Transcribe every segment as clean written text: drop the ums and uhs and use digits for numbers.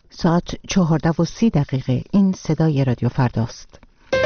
ساعت 14:30. این صدای رادیو فرداست.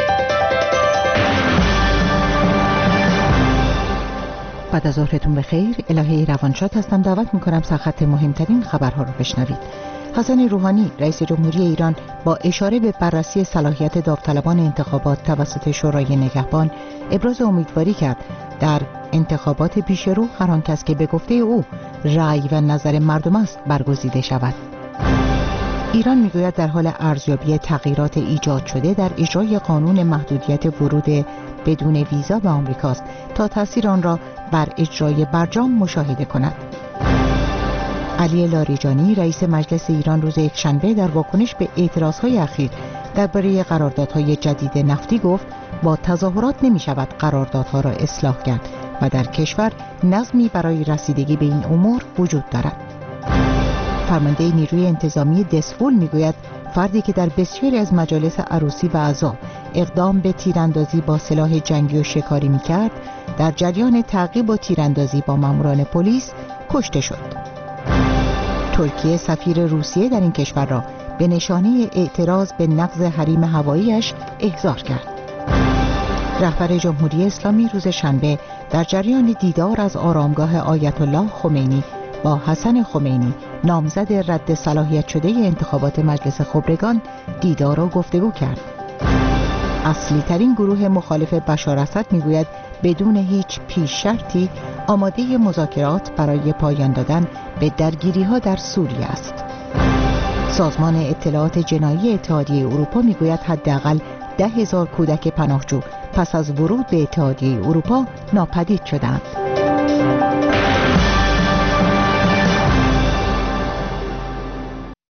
بعد از ظهرتون بخیر. الهه روانشاد هستم. دعوت میکنم سرخط مهمترین خبرها رو بشنوید. حسن روحانی رئیس جمهوری ایران با اشاره به بررسی صلاحیت داوطلبان انتخابات توسط شورای نگهبان ابراز امیدواری کرد در انتخابات پیش رو هر آن کس که به گفته او رأی و نظر مردم است برگزیده شود. ایران میگوید در حال ارزیابی تغییرات ایجاد شده در اجرای قانون محدودیت ورود بدون ویزا به آمریکاست تا تاثیر آن را بر اجرای برجام مشاهده کند. علی لاریجانی رئیس مجلس ایران روز یکشنبه در واکنش به اعتراضهای اخیر درباره قراردادهای جدید نفتی گفت با تظاهرات نمی شود قراردادها را اصلاح کرد و در کشور نظمی برای رسیدگی به این امور وجود دارد. فرمانده نیروی انتظامی دسفول میگوید فردی که در بسیاری از مجالس عروسی و عزا اقدام به تیراندازی با سلاح جنگی و شکاری میکرد در جریان تعقیب و تیراندازی با ماموران پلیس کشته شد. ترکیه سفیر روسیه در این کشور را به نشانه اعتراض به نقض حریم هوایی‌اش احضار کرد. رهبر جمهوری اسلامی روز شنبه در جریان دیدار از آرامگاه آیت الله خمینی با حسن خمینی نامزد رد صلاحیت شده انتخابات مجلس خبرگان دیدار و گفتگو کرد. اصلی ترین گروه مخالف بشار اسد میگوید بدون هیچ پیش شرطی آماده مذاکرات برای پایان دادن به درگیری‌ها در سوریه است. سازمان اطلاعات جنایی اتحادیه اروپا میگوید حداقل 10,000 کودک پناهجو پس از ورود به اتحادیه اروپا ناپدید شدند.